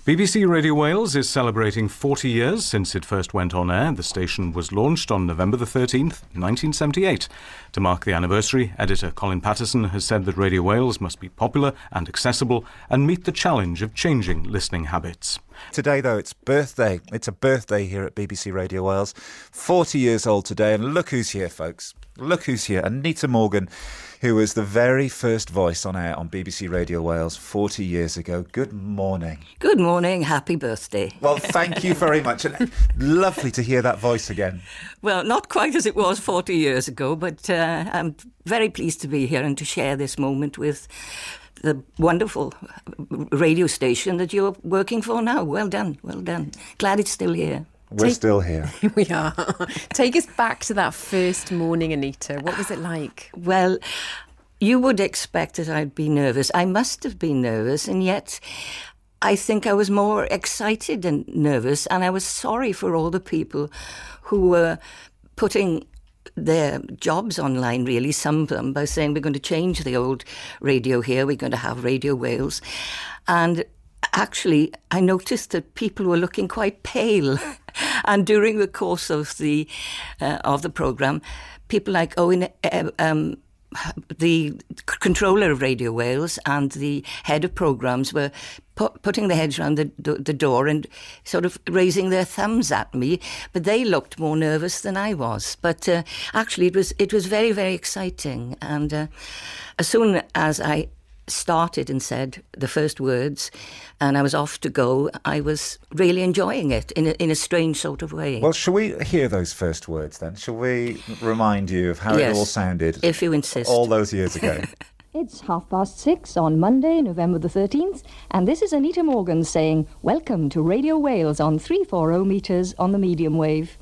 BBC Radio Wales is celebrating 40 years since it first went on air. The station was launched on November the 13th, 1978. To mark the anniversary, editor Colin Patterson has said that Radio Wales must be popular and accessible and meet the challenge of changing listening habits. Today, though, it's birthday. It's a birthday here at BBC Radio Wales. 40 years old today, and look who's here, folks. Look who's here. Anita Morgan, who was the very first voice on air on BBC Radio Wales 40 years ago. Good morning. Good morning. Happy birthday. Well, thank you very much. And lovely to hear that voice again. Well, not quite as it was 40 years ago, but I'm very pleased to be here and to share this moment with the wonderful radio station that you're working for now. Well done, well done. Glad it's still here. We're still here. We are. Take us back to that first morning, Anita. What was it like? Well, you would expect that I'd be nervous. I must have been nervous, and yet I think I was more excited than nervous, and I was sorry for all the people who were putting their jobs online, really, some of them, by saying we're going to change the old radio here, we're going to have Radio Wales. And actually, I noticed that people were looking quite pale. And during the course of the programme, people like Owen, the controller of Radio Wales, and the head of programmes were putting their heads around the door and sort of raising their thumbs at me, but they looked more nervous than I was. But actually, it was very, very exciting. And as soon as I started and said the first words and I was off to go, I was really enjoying it in a strange sort of way. Well, shall we hear those first words then? Shall we remind you of how it all sounded? If you insist. All those years ago. It's 6:30 on Monday, November the 13th, and this is Anita Morgan saying, welcome to Radio Wales on 340 metres on the medium wave.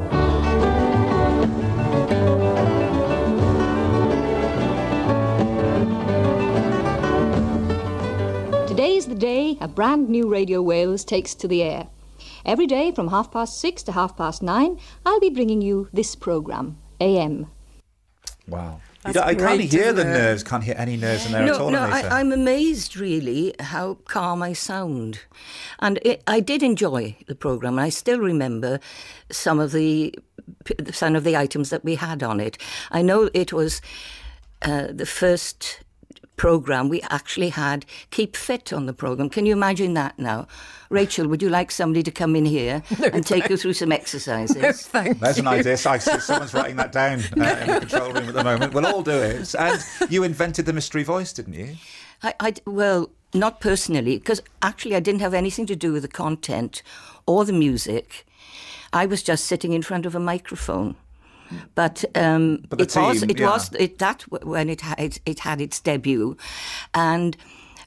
Today's the day a brand new Radio Wales takes to the air. Every day from 6:30 to 9:30, I'll be bringing you this programme, AM. Wow. I can't hear the nerves, can't hear any nerves in there at all. No, I'm amazed, really, how calm I sound. And I did enjoy the programme, and I still remember some of the items that we had on it. I know it was the first programme we actually had Keep Fit on the programme. Can you imagine that now? Rachel, would you like somebody to come in here and take you through some exercises? No, thank There's you. an idea. I see someone's writing that down in the control room at the moment. We'll all do it. And you invented the mystery voice, didn't you? Well, not personally, because actually I didn't have anything to do with the content or the music. I was just sitting in front of a microphone. But when it had its debut, and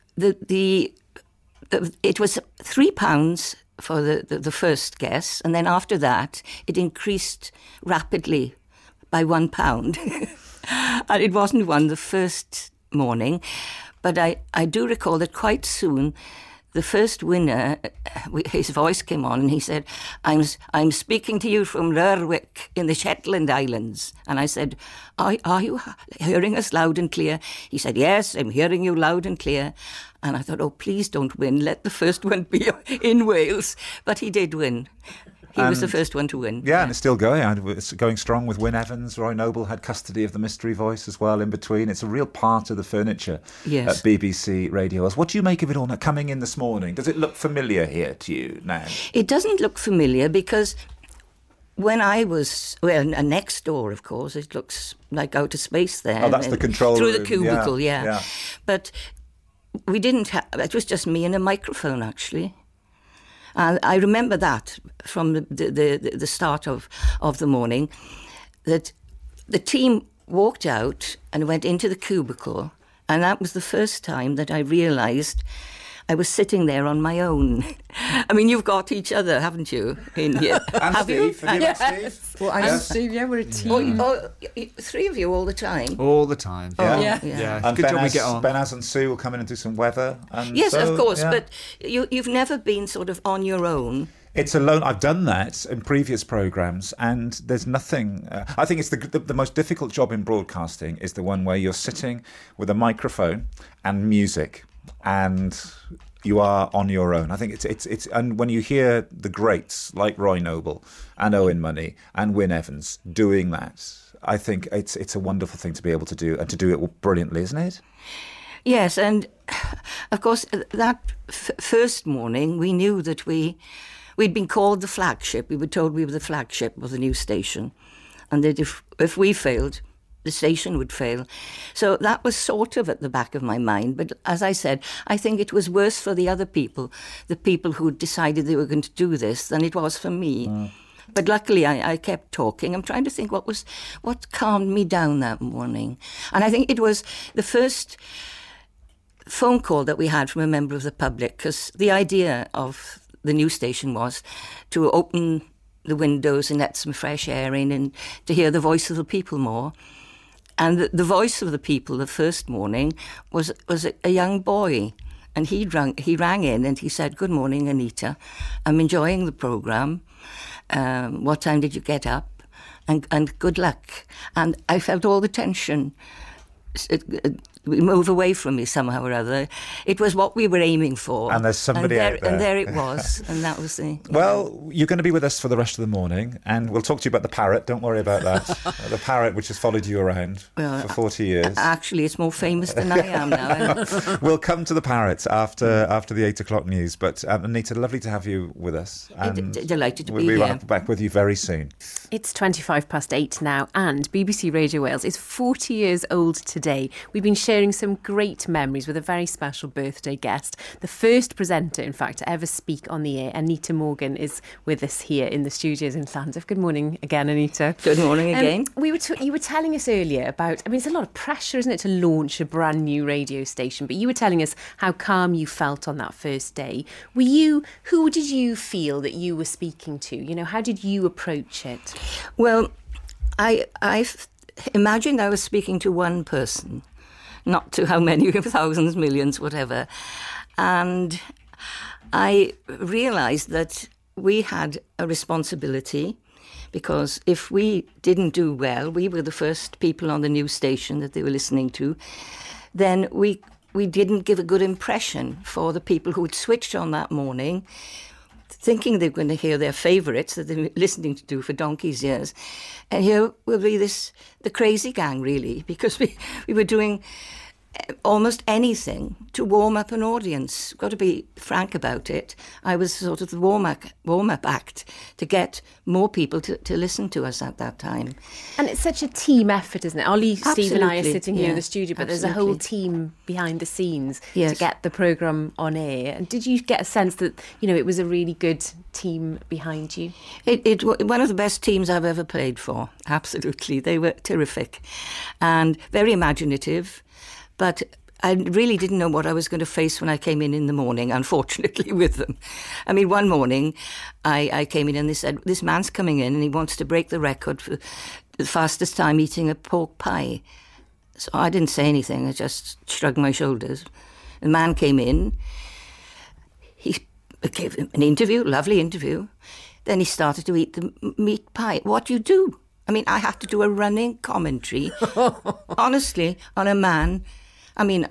it was £3 for the first guess, and then after that it increased rapidly by £1, and it wasn't one the first morning, but I do recall that quite soon. The first winner, his voice came on and he said, I'm speaking to you from Lerwick in the Shetland Islands. And I said, are you hearing us loud and clear? He said, yes, I'm hearing you loud and clear. And I thought, oh, please don't win. Let the first one be in Wales. But he did win. He was the first one to win. Yeah, and it's still going. It's going strong with Wyn Evans. Roy Noble had custody of the mystery voice as well in between. It's a real part of the furniture at BBC Radio Wales. What do you make of it all now coming in this morning? Does it look familiar here to you now? It doesn't look familiar because when I was, next door, of course, it looks like outer space there. Oh, that's the control room. Through the cubicle, yeah. But we didn't have, it was just me and a microphone, actually. And I remember that from the start of the morning, that the team walked out and went into the cubicle, and that was the first time that I realised I was sitting there on my own. I mean, you've got each other, haven't you, in here? And Have Steve, you? have you met Steve? Well, I'm Steve, we're a team. Three of you all the time? All the time. Yeah. Yeah. And Good job we get on. Ben and Sue will come in and do some weather. And Yes, so, of course, yeah. but you've never been sort of on your own. It's alone. I've done that in previous programmes, and there's nothing. I think it's the most difficult job in broadcasting is the one where you're sitting with a microphone and music, and you are on your own. I think it's and when you hear the greats like Roy Noble and Owen Money and Wyn Evans doing that, I think it's a wonderful thing to be able to do, and to do it brilliantly, isn't it? Yes, and of course that first morning we knew that we'd been called the flagship. We were told we were the flagship of the new station, and that if we failed, the station would fail. So that was sort of at the back of my mind. But as I said, I think it was worse for the other people, the people who decided they were going to do this, than it was for me. But luckily I kept talking. I'm trying to think what calmed me down that morning. And I think it was the first phone call that we had from a member of the public, because the idea of the new station was to open the windows and let some fresh air in and to hear the voice of the people more. And the voice of the people the first morning was a young boy. And he rang in and he said, "Good morning, Anita. I'm enjoying the programme. What time did you get up? And good luck." And I felt all the tension move away from me somehow or other. It was what we were aiming for. And there's somebody out there. And there it was. And that was the... Well, you're going to be with us for the rest of the morning, and we'll talk to you about the parrot. Don't worry about that. The parrot, which has followed you around for 40 years. Actually, it's more famous than I am now. We'll come to the parrot after the 8 o'clock news. But Anita, lovely to have you with us. And delighted to be here. We'll be back with you very soon. It's 8:25 now, and BBC Radio Wales is 40 years old today. We've been sharing some great memories with a very special birthday guest. The first presenter, in fact, to ever speak on the air, Anita Morgan, is with us here in the studios in Llandudno. Good morning again, Anita. Good morning again. You were telling us earlier about, I mean, it's a lot of pressure, isn't it, to launch a brand new radio station, but you were telling us how calm you felt on that first day. Who did you feel that you were speaking to? You know, how did you approach it? Well, I imagined I was speaking to one person, not to how many, thousands, millions, whatever. And I realised that we had a responsibility, because if we didn't do well, we were the first people on the new station that they were listening to, then we didn't give a good impression for the people who had switched on that morning, thinking they were going to hear their favourites that they've been listening to for donkey's years. And here will be the crazy gang, really, because we were doing almost anything to warm up an audience. Got to be frank about it. I was sort of the warm-up act to get more people to listen to us at that time. And it's such a team effort, isn't it? Ollie, Absolutely. Steve and I are sitting here in the studio, but Absolutely. there's a whole team behind the scenes Yes. to get the programme on air. And did you get a sense that, you know, it was a really good team behind you? It one of the best teams I've ever played for. Absolutely. They were terrific and very imaginative. But I really didn't know what I was going to face when I came in the morning, unfortunately, with them. I mean, one morning I came in and they said, "This man's coming in and he wants to break the record for the fastest time eating a pork pie." So I didn't say anything. I just shrugged my shoulders. The man came in. He gave him an interview, lovely interview. Then he started to eat the meat pie. What do you do? I mean, I had to do a running commentary, honestly, on a man. I mean,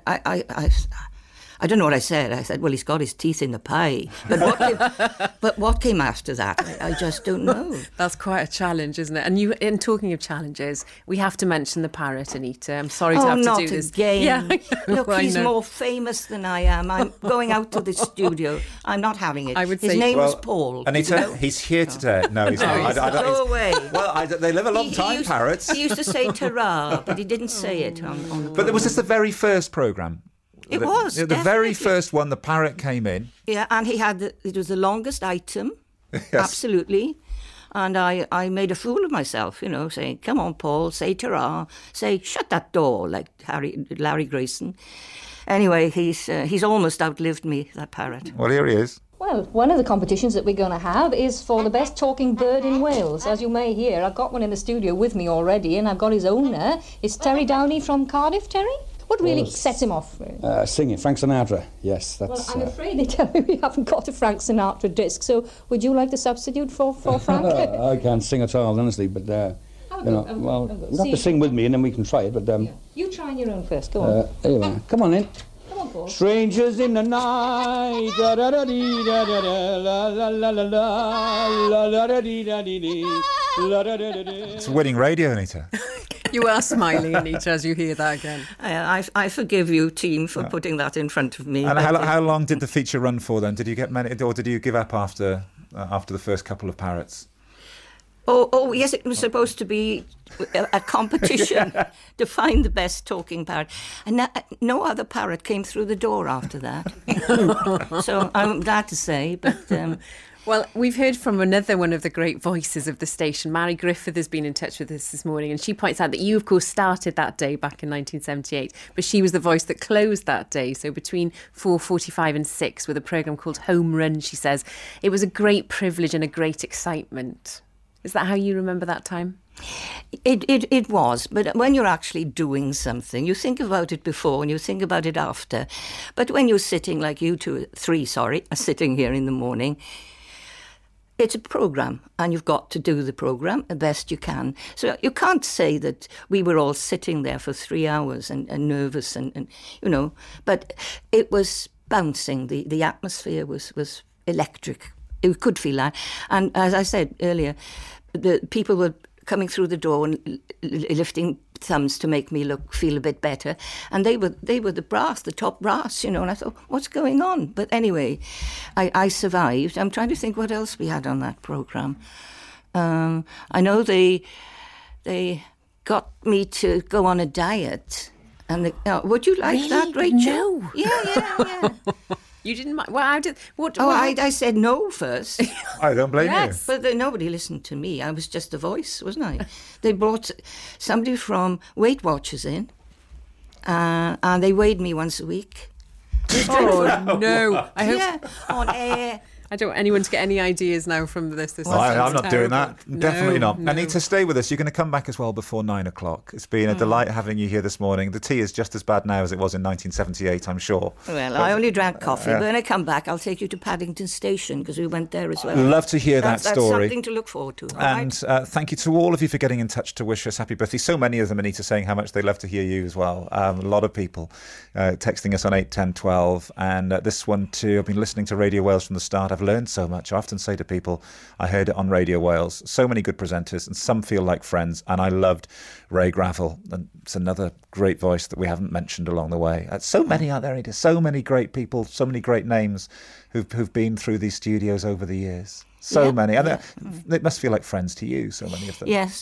I don't know what I said. I said, "Well, he's got his teeth in the pie." But what came after that, I just don't know. That's quite a challenge, isn't it? And in talking of challenges, we have to mention the parrot, Anita. I'm sorry to have to do this. Again. Yeah, Look, he's more famous than I am. I'm going out to the studio. I'm not having it. I would His say- name was Paul. Anita, he's here today. No, he's not. Go away. Well, they live a long time, parrots. He used to say "ta-ra," but he didn't say it on But was this the very first programme? It was, the very definitely. first one. The parrot came in. Yeah, and he had it was the longest item, Yes. absolutely. And I made a fool of myself, you know, saying, "Come on, Paul, say ta-ra, say shut that door," like Larry Grayson. Anyway, he's almost outlived me, that parrot. Well, here he is. Well, one of the competitions that we're going to have is for the best talking bird in Wales. As you may hear, I've got one in the studio with me already, and I've got his owner. It's Terry Downey from Cardiff. Terry? What really sets him off? Singing, Frank Sinatra, yes. Well, That's, I'm afraid they tell me we haven't got a Frank Sinatra disc, so would you like to substitute for Frank? I can't sing at all, honestly, but, you know, well, you have to sing with me and then we can try it, but... You try on your own first, go on. Anyway, come on in. Come on, for? Strangers in the night, da da da dee da da da, la la la la la, la la da dee da dee dee, la da da da da. It's winning radio, Anita. You are smiling, Anita, as you hear that again. I forgive you, team, for putting that in front of me. And how long did the feature run for then? Did you get many, or did you give up after the first couple of parrots? Oh, yes, it was supposed to be a competition to find the best talking parrot. And no other parrot came through the door after that. So I'm glad to say, but... Well, we've heard from another one of the great voices of the station. Mary Griffith has been in touch with us this morning, and she points out that you, of course, started that day back in 1978, but she was the voice that closed that day. So between 4:45 and 6 with a programme called Home Run, she says, it was a great privilege and a great excitement. Is that how you remember that time? It was, but when you're actually doing something, you think about it before and you think about it after. But when you're sitting, like you three are sitting here in the morning, it's a programme, and you've got to do the programme the best you can. So you can't say that we were all sitting there for 3 hours and nervous and but it was bouncing. The atmosphere was electric. You could feel that. And as I said earlier, the people were coming through the door and lifting thumbs to make me feel a bit better, and they were the top brass, and I thought, what's going on? But anyway, I survived. I'm trying to think what else we had on that programme. I know they got me to go on a diet, and would you like that, Rachel? No. Yeah. You didn't mind? Well, I did. I said no first. I don't blame you. But nobody listened to me. I was just a voice, wasn't I? They brought somebody from Weight Watchers in, and they weighed me once a week. Oh, no. I hope... Yeah, on air. I don't want anyone to get any ideas now from this. I'm not doing that. No, Definitely not. No. Anita, stay with us. You're going to come back as well before 9 o'clock. It's been a delight having you here this morning. The tea is just as bad now as it was in 1978, I'm sure. Well, I only drank coffee. But when I come back, I'll take you to Paddington Station, because we went there as well. Love to hear that story. That's something to look forward to. And thank you to all of you for getting in touch to wish us happy birthday. So many of them, Anita, saying how much they love to hear you as well. A lot of people texting us on 8, 10, 12. And this one too, I've been listening to Radio Wales from the start. I've learned so much. I often say to people, I heard it on Radio Wales. So many good presenters, and some feel like friends. And I loved Ray Gravel. And it's another great voice that we haven't mentioned along the way. So many out there, Anita. So many great people, so many great names who've been through these studios over the years. So many. And it must feel like friends to you, so many of them. Yes.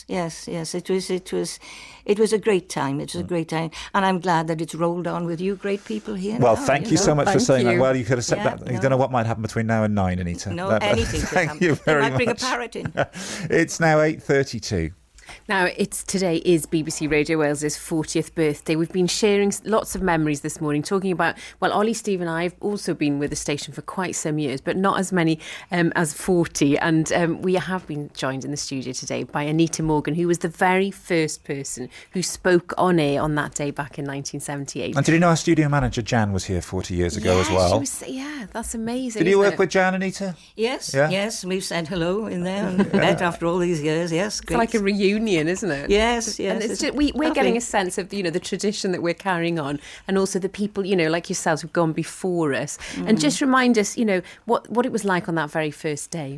It was a great time. It was a great time. And I'm glad that it's rolled on with you great people here. Well, now, thank you so much for saying that. Well, you could have said that. No. You don't know what might happen between now and 9, Anita. No, anything could happen. Thank you very much. They might bring a parrot in. It's now 8:32. Now, today is BBC Radio Wales' 40th birthday. We've been sharing lots of memories this morning, talking about, well, Ollie, Steve and I have also been with the station for quite some years, but not as many as 40. And we have been joined in the studio today by Anita Morgan, who was the very first person who spoke on air on that day back in 1978. And did you know our studio manager, Jan, was here 40 years ago as well? That's amazing. Did you work with Jan, Anita? Yes, we've said hello in there and met after all these years. Yes, great. It's like a reunion, isn't it? Yes. And we're getting a sense of, the tradition that we're carrying on, and also the people, like yourselves who've gone before us. And just remind us, what it was like on that very first day.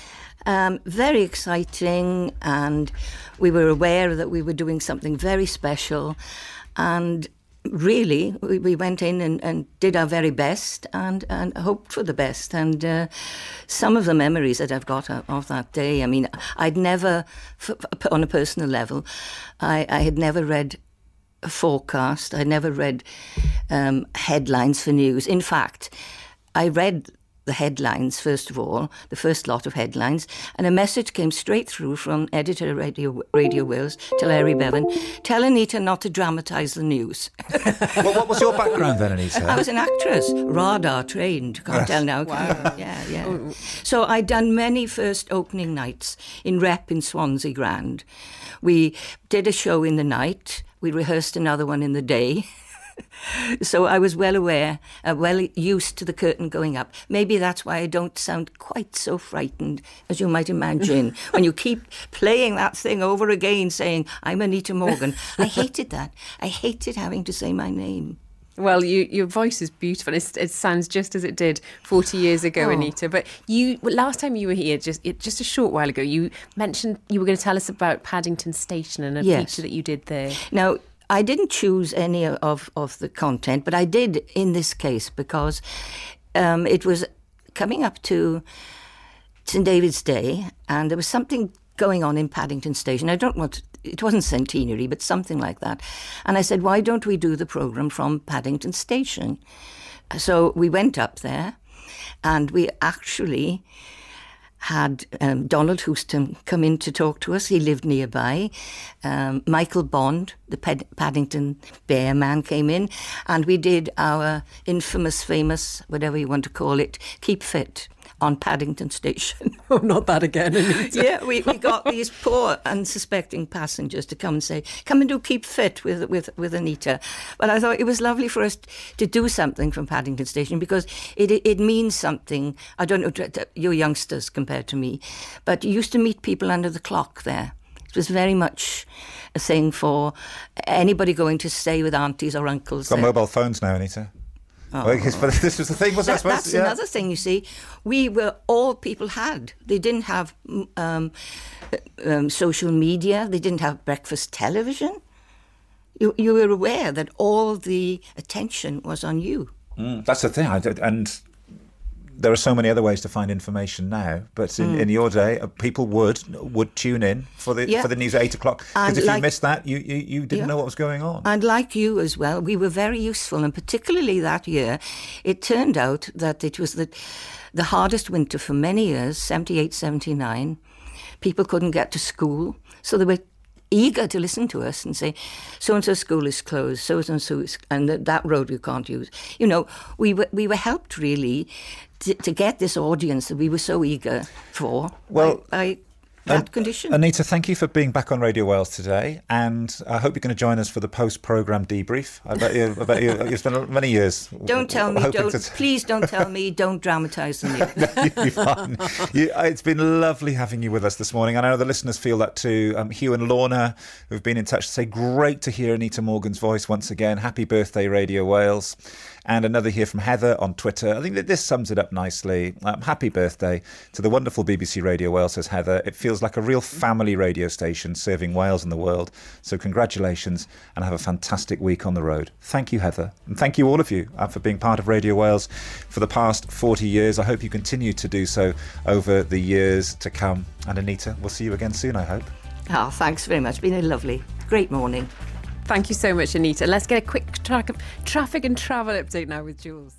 Very exciting, and we were aware that we were doing something very special, and really we went in and did our very best and hoped for the best. And some of the memories that I've got of that day, I mean, I'd never, on a personal level, I had never read a forecast. I never read headlines for news. In fact, I read the headlines, first of all, the first lot of headlines, and a message came straight through from editor Radio Wales, Larry Bevan, tell Anita not to dramatise the news. Well, what was your background then, Anita? I was an actress, radar trained, can't tell now. Wow. Yeah. So I'd done many first opening nights in Rep in Swansea Grand. We did a show in the night, we rehearsed another one in the day. So I was well aware, well used to the curtain going up. Maybe that's why I don't sound quite so frightened as you might imagine. When you keep playing that thing over again, saying, I'm Anita Morgan. I hated that. I hated having to say my name. Well, your voice is beautiful. It sounds just as it did 40 years ago, Anita. But last time you were here, just a short while ago, you mentioned you were going to tell us about Paddington Station and a feature that you did there. Now, I didn't choose any of the content, but I did in this case because it was coming up to St David's Day, and there was something going on in Paddington Station. It wasn't centenary, but something like that. And I said, why don't we do the programme from Paddington Station? So we went up there, and we actually had Donald Houston come in to talk to us. He lived nearby. Michael Bond, the Paddington Bear man, came in, and we did our infamous, famous, whatever you want to call it, Keep Fit on Paddington Station. Oh, not that again, Anita. Yeah, we got these poor unsuspecting passengers to come and say, come and do Keep Fit with Anita. But I thought it was lovely for us to do something from Paddington Station because it means something. I don't know, you're youngsters compared to me, but you used to meet people under the clock there. It was very much a thing for anybody going to stay with aunties or uncles. Got mobile phones now, Anita. Oh. Well, this was the thing, wasn't it? I suppose? That's another thing, you see. We were all people had. They didn't have social media. They didn't have breakfast television. You were aware that all the attention was on you. That's the thing. And there are so many other ways to find information now. But in your day, people would tune in for the news at 8 o'clock. Because if you missed that, you didn't know what was going on. And like you as well, we were very useful. And particularly that year, it turned out that it was the hardest winter for many years, 78, 79. People couldn't get to school. So they were eager to listen to us and say, so-and-so school is closed, so-and-so, and that road you can't use. You know, we were helped really to get this audience that we were so eager for by that condition. Anita, thank you for being back on Radio Wales today, and I hope you're going to join us for the post-programme debrief. I bet you've spent many years. Don't tell me. Please don't tell me. Don't dramatise the news. No, you'll be fine. It's been lovely having you with us this morning. I know the listeners feel that too. Hugh and Lorna, who've been in touch, to say great to hear Anita Morgan's voice once again. Happy birthday, Radio Wales. And another here from Heather on Twitter. I think that this sums it up nicely. Happy birthday to the wonderful BBC Radio Wales, says Heather. It feels like a real family radio station serving Wales and the world. So congratulations and have a fantastic week on the road. Thank you, Heather. And thank you, all of you, for being part of Radio Wales for the past 40 years. I hope you continue to do so over the years to come. And Anita, we'll see you again soon, I hope. Oh, thanks very much. Been a lovely, great morning. Thank you so much, Anita. Let's get a quick traffic and travel update now with Jules.